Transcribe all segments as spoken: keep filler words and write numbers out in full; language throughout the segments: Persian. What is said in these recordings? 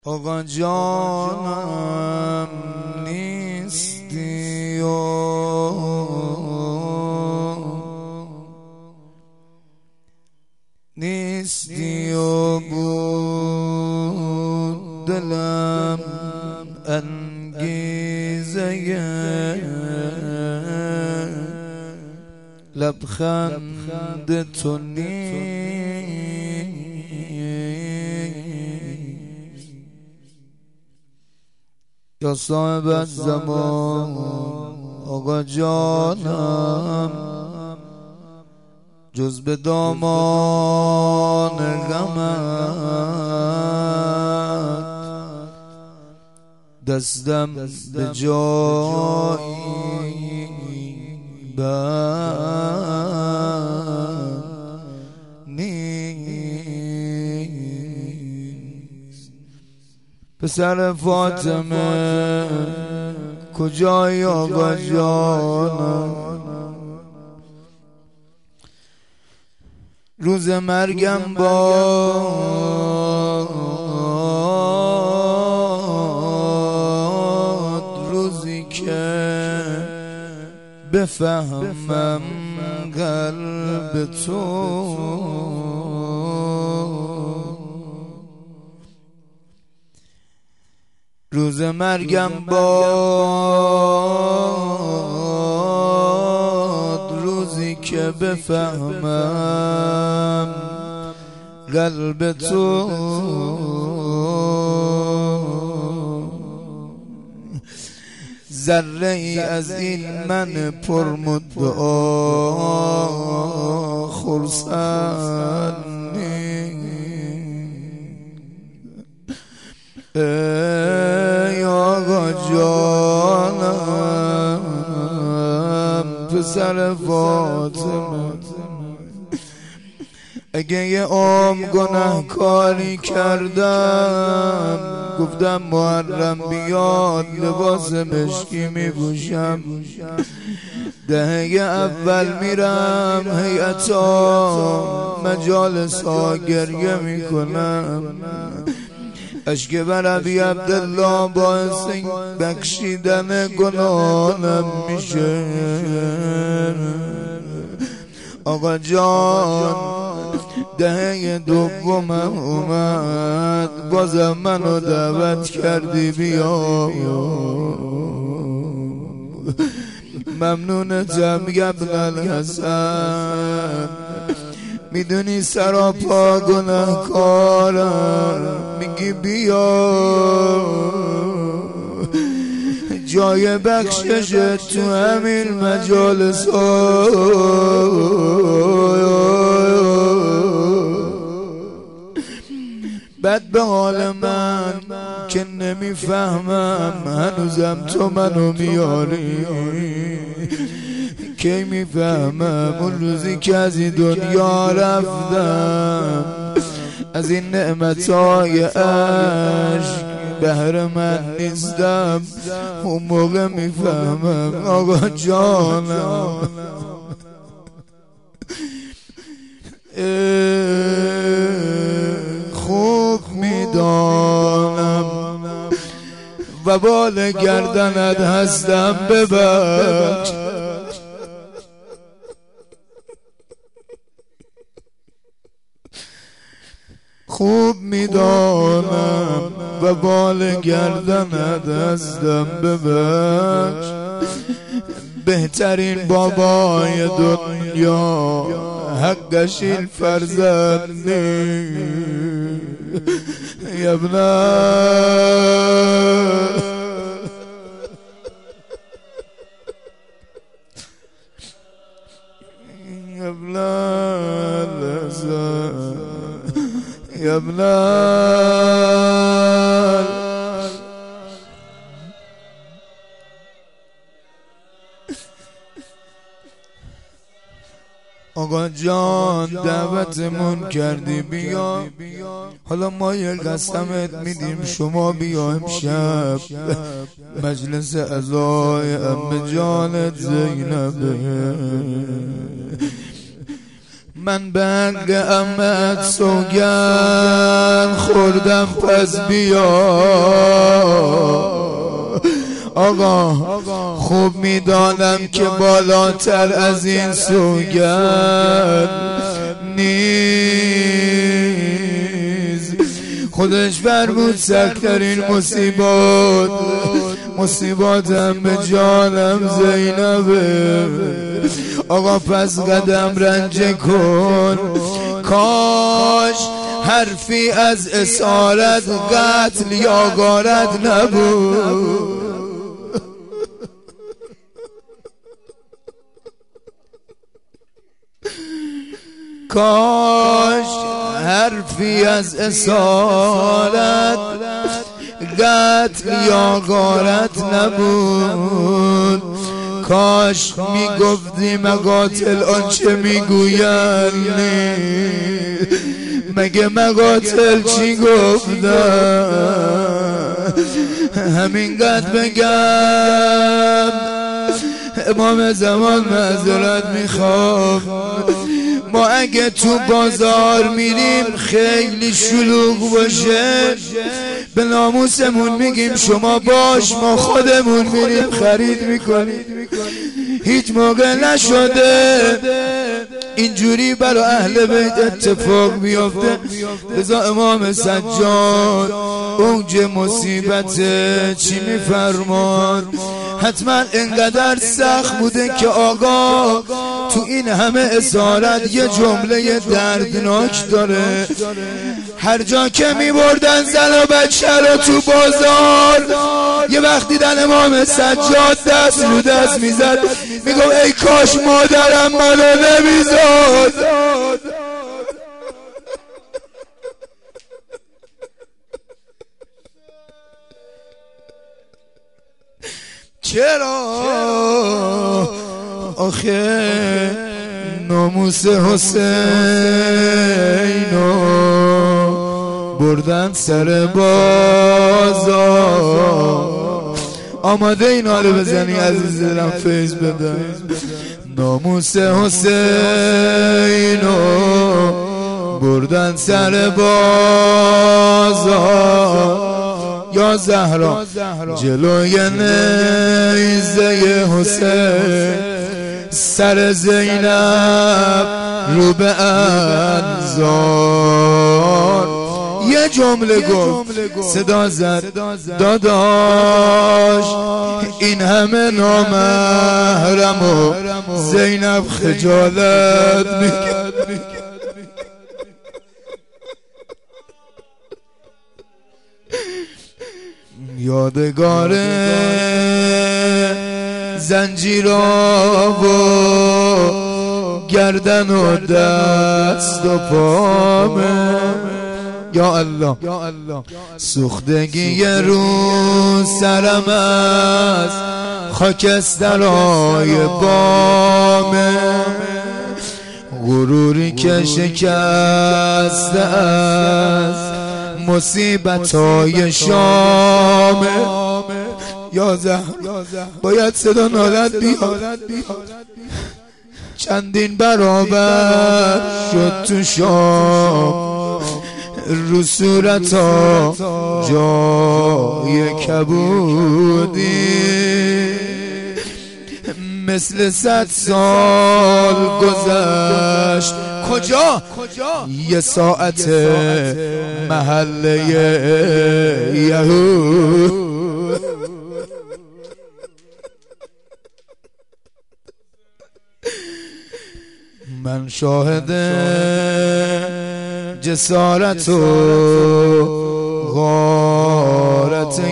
آقا جانم نیستی و نیستی و بود دلم انگیزه لبخند تو نیست یا صاحب الزمان آقا جانم جز به دامان غمت دستم به جایی بند نیست. پسر فاطمه کجایی آقا جانم؟ روز مرگم باد روزی که بفهمم قلب تو روز مرگم باد روزی که بفهمم قلب تو ذره ای از این من پرمدعا خرسند ای آقا جانم پسر فاطمه اگه یه عمر گناهکاری کردم گفتم محرم بیاد لباس مشکی میپوشم دهه اول میرم هیئتا مجالسا گریه میکنم اشک بر ابی عبدالله باعث بخشیدن گناهانم میشه. آقا جان دهه دومم اومد بازم منو دعوت کردی بیا ممنونتم ابن الحسن میدونی سراپا گناهکارم میگی بیا جای بخشش تو همین مجالس بد به حال من که نمیفهمم هنوزم تو منو میاری کی میفهمم اون روزی که از این دنیا رفتم از این نعمتهای عشق بهر من نیستم اون موقع میفهمم آقا جانم خوب میدانم و بال گردنت هستم ببخش خوب میدانم و بال گردنت هستم ببخش بهترین بابای دنیا حقش این فرزند یبنه يا ابن آقا جان دعوتمون کردی بیا حالا ما یه قسمت میدیم شما بیا امشب مجلس عزای عمه جانت زینبه من به حق امت سوگند خوردم پس بیا آقا خوب میدانم که بالاتر از این سوگند نیست. خودش فرمود سخت‌ترین مصیبات مصیباتم به جانم زینبه. آقا پس قدم رنجه کن، کاش حرفی از اسارت قتل یا غارت نبود. کاش حرفی از اسارت قتل یا غارت نبود. کاش میگفتی مقاتل آنچه میگویند، مگه مقاتل چی گفتن؟ همینقدر بگم امام زمان معذرت میخوام، ما اگه تو بازار میریم خیلی شلوغ باشه به ناموسمون میگیم شما باش، ما خودمون میریم خرید میکنیم. هیچ موقع نشده اینجوری برای اهل بیت اتفاق بیفته. رضا امام سجاد اوج مصیبت چی میفرمان؟ حتما انقدر سخت بوده که آقا تو این همه اسارت یه جمله دردناک داره. هر جا که می بردن زن و بچه رو تو بازار، یه وقت دیدن امام سجاد دست رو دست میزد، میگم ای کاش مادرم منو نمیزاد. چرا آخه ناموس حسینو بردن سر بازار؟ آماده اینا رو بزنی عزیز دلم فیض بده. ناموس حسینو بردن سر بازار، یا زهرا جلوی نیزه حسین سر زینب رو به انظار. یه جمله گفت صدا زد داداش این همه نامحرم و زینب خجالت میکرد. یادگار زنجیرها و گردن و دست و پامه. یا الله سوختگی رو سرم از خاکسترهای بامه، غروری که شکسته از مصیبت‌های شامه. یا زهر باید صدا نالت بیاد، چندین برابر شد تو شام رو صورتا جای کبودی، مثل صد سال گذشت کجا یه ساعت محله یهود. من شاهد جسارت و غارت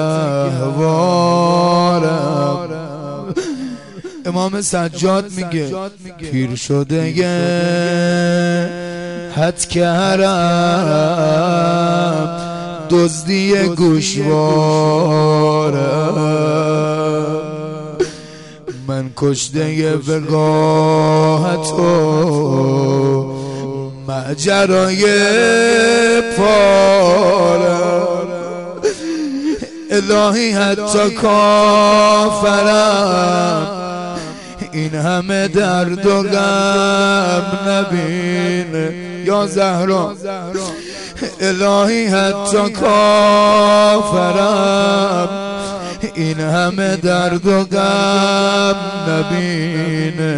گهوارم. امام سجاد میگه پیر شده حد که حرم دزدی گوشوارم. من کشته وقاحت و ماجرای پارم. الهی حتی کافرم این همه درد و غم نبین یا زهرا الهی حتی کافرم این همه درد و غم نبینه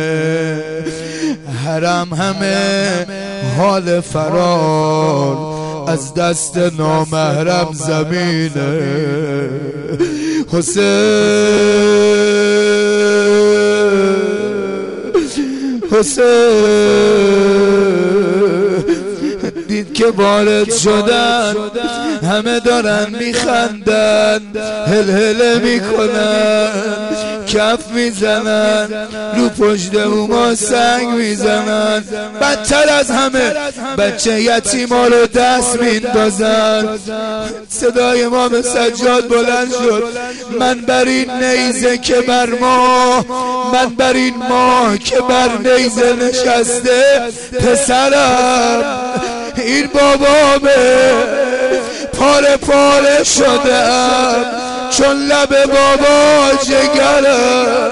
حرم همه حال فرار از دست نامحرم زمینه حسین حسین دید که وارد شدن همه دارن میخندن هل هله میکنن کف میزنن رو پشت اوما سنگ میزنن بدتر از همه بچه یتیما رو دست میندازن صدای امام سجاد بلند شد من بر این نیزه که بر ماه من بر این ماه که بر نیزه نشسته پسرم این بابامه پاره پاره شدم چون لب بابا جگرم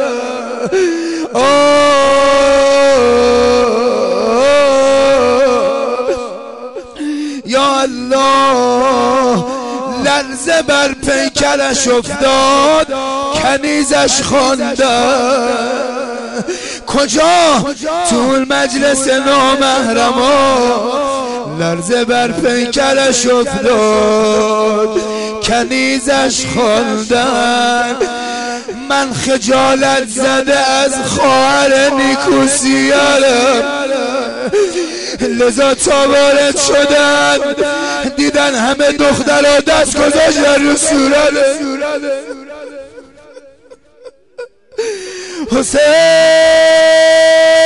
یا الله لرزه بر پیکرش افتاد کنیزش خواندن کجا؟ تو مجلس نامحرما لرزه بر پیکرش افتاد کنیزش خواندن من خجالت زده از خواهر نیکوسیارم لذا تا وارد شدن دیدن همه دخترها دست گذاشتن رو صورت حسین